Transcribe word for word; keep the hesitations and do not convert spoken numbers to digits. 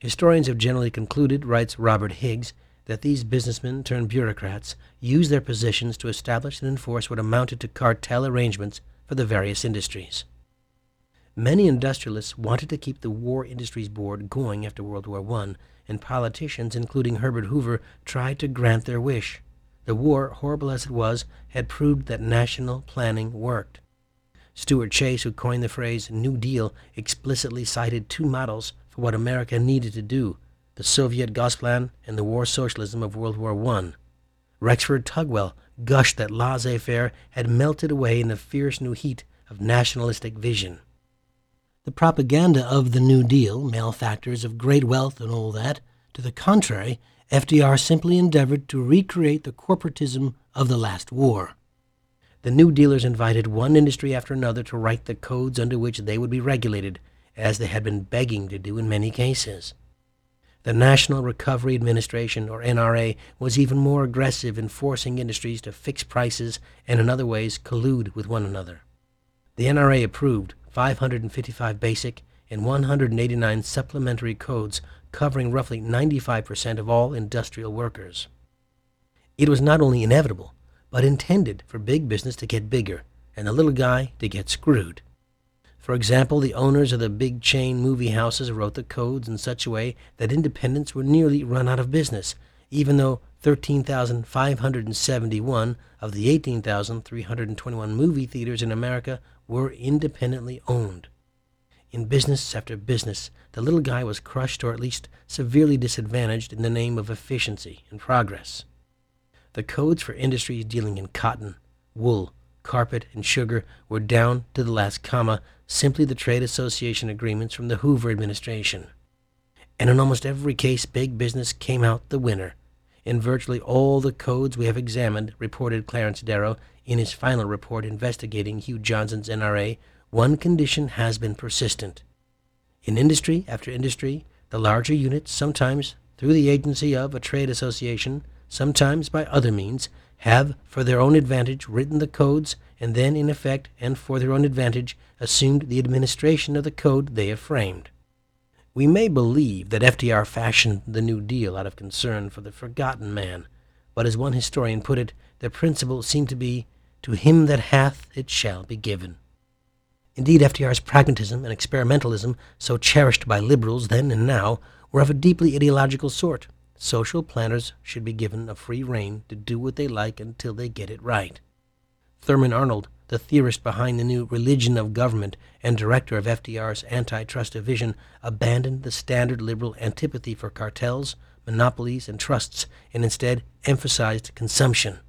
Historians have generally concluded, writes Robert Higgs, that these businessmen turned bureaucrats used their positions to establish and enforce what amounted to cartel arrangements for the various industries. Many industrialists wanted to keep the War Industries Board going after World War One, and politicians, including Herbert Hoover, tried to grant their wish. The war, horrible as it was, had proved that national planning worked. Stuart Chase, who coined the phrase New Deal, explicitly cited two models for what America needed to do: the Soviet Gosplan and the war socialism of World War One. Rexford Tugwell gushed that laissez-faire had melted away in the fierce new heat of nationalistic vision. The propaganda of the New Deal, malefactors of great wealth and all that, to the contrary, F D R simply endeavored to recreate the corporatism of the last war. The New Dealers invited one industry after another to write the codes under which they would be regulated, as they had been begging to do in many cases. The National Recovery Administration, or N R A, was even more aggressive in forcing industries to fix prices and in other ways collude with one another. The N R A approved five hundred fifty-five basic and one hundred eighty-nine supplementary codes covering roughly ninety-five percent of all industrial workers. It was not only inevitable, but intended for big business to get bigger and the little guy to get screwed. For example, the owners of the big chain movie houses wrote the codes in such a way that independents were nearly run out of business, even though thirteen thousand five hundred seventy-one of the eighteen thousand three hundred twenty-one movie theaters in America were independently owned. In business after business, the little guy was crushed or at least severely disadvantaged in the name of efficiency and progress. The codes for industries dealing in cotton, wool, carpet, and sugar were down to the last comma, simply the trade association agreements from the Hoover administration. And in almost every case, big business came out the winner. In virtually all the codes we have examined, reported Clarence Darrow in his final report investigating Hugh Johnson's N R A, one condition has been persistent. In industry after industry, the larger units, sometimes through the agency of a trade association, sometimes by other means, have for their own advantage written the codes and then, in effect, and for their own advantage, assumed the administration of the code they have framed. We may believe that F D R fashioned the New Deal out of concern for the forgotten man, but as one historian put it, the principle seemed to be, "To him that hath, it shall be given." Indeed, F D R's pragmatism and experimentalism, so cherished by liberals then and now, were of a deeply ideological sort. Social planners should be given a free rein to do what they like until they get it right. Thurman Arnold, the theorist behind the new religion of government and director of F D R's antitrust division, abandoned the standard liberal antipathy for cartels, monopolies, and trusts, and instead emphasized consumption.